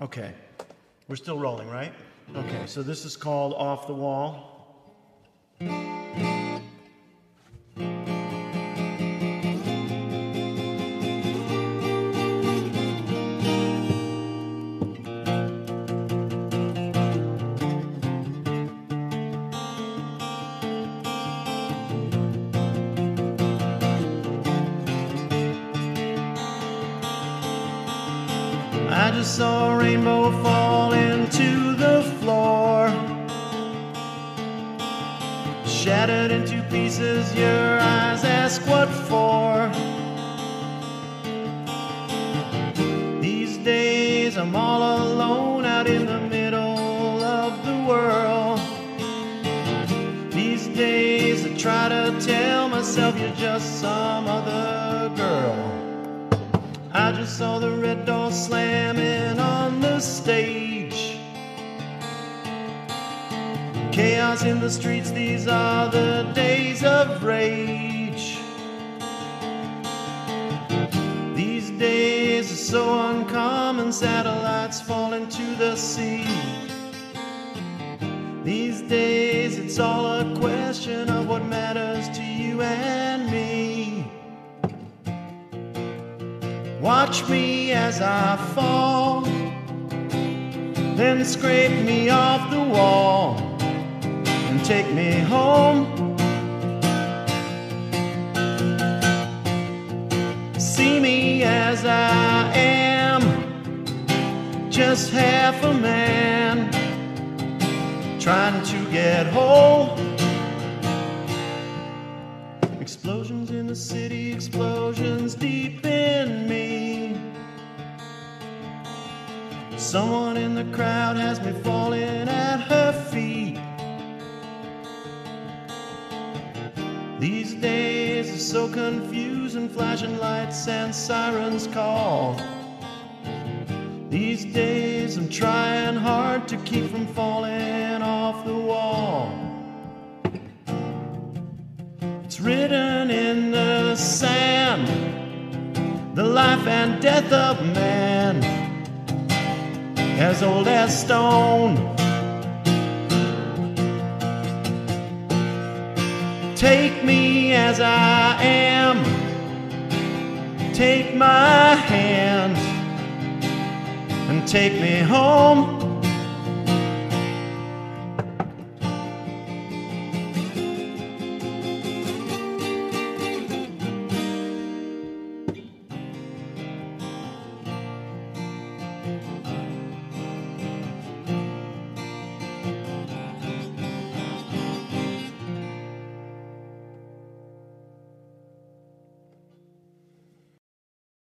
Okay, we're still rolling, right? Okay, so this is called Off the Wall. I just saw a rainbow fall into the floor, shattered into pieces. Your eyes ask what for. These days I'm all alone out in the middle of the world. These days I try to tell myself you're just some other girl. I just saw the red door slamming on the stage. Chaos in the streets, these are the days of rage. These days are so uncommon, satellites fall into the sea. These days it's all a question of what matters to you and me. Watch me as I fall, then scrape me off the wall and take me home. See me as I am, just half a man, trying to get whole. Explosions in the city, explosions deep in me. Someone in the crowd has me falling at her feet. These days are so confusing, flashing lights and sirens call. These days I'm trying hard to keep from falling off the wall. It's written in the sand, the life and death of man, as old as stone. Take me as I am, take my hand and take me home.